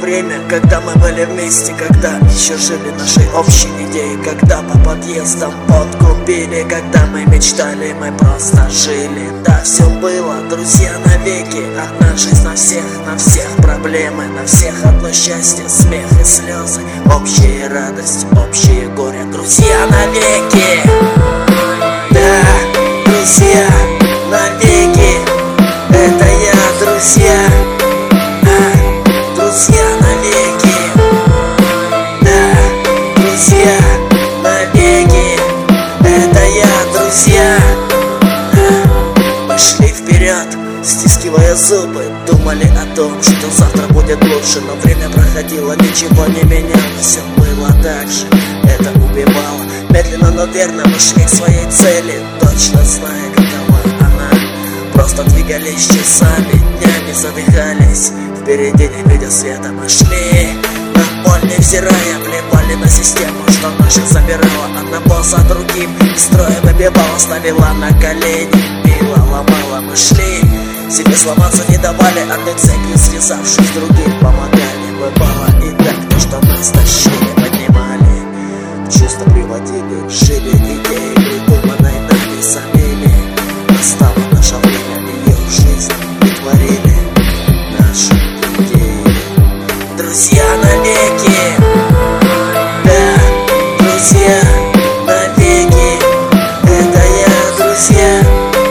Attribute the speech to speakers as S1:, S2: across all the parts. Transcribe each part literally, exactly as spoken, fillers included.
S1: время, когда мы были вместе, когда еще жили нашей общей идеей, когда по подъездам подкупили, когда мы мечтали, мы просто жили. Да, все было, друзья, навеки. Одна жизнь на всех, на всех проблемы, на всех одно счастье, смех и слезы, общая радость, общее горе. Друзья навеки. Да, друзья навеки. Это я, друзья. А, друзья навеки. Да, друзья навеки. Это я, друзья. А, мы шли вперед, стискивая зубы, думали о том, что завтра будет лучше. Но время проходило, ничего не менялось, все было так же, это убивало. Медленно, но верно мы шли к своей цели, точно зная, какова она. Просто двигались часами, днями задыхались, впереди не видя света мы шли. На боль невзирая, плевали на систему, что наших забирала одного за другим, из строя выбивала, ставила на колени, била, ломала, мы шли. Себе сломаться не давали, одной цепью связавшись, другим помогали. Бывало и так, то, что нас тащили, поднимали, в чувство приводили, жили идеи, придуманной нами самими. Настало наше время, ее в жизнь притворили наши идеи. Друзья навеки. Да, друзья навеки. Это я, друзья.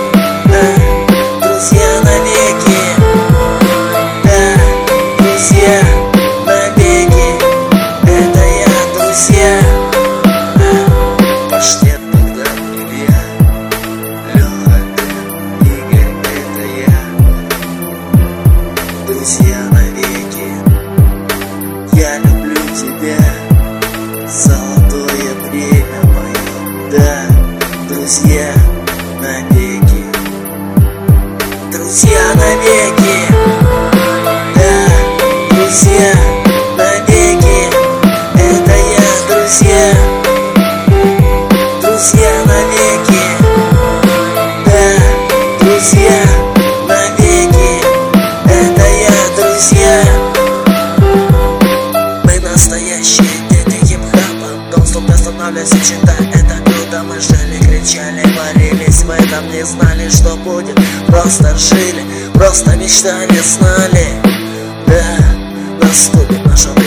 S1: Друзья навеки, я люблю тебя, золотое время мое. Да, друзья навеки. Друзья навеки. Да, друзья навеки. Это я, друзья. Друзья навеки. Да, друзья. Мы настоящие дети хип-хопа, дом не останавливайся, читай, это круто. Мы жили, кричали, боролись, в этом не знали, что будет. Просто жили, просто мечтали, знали. Да, наступит наша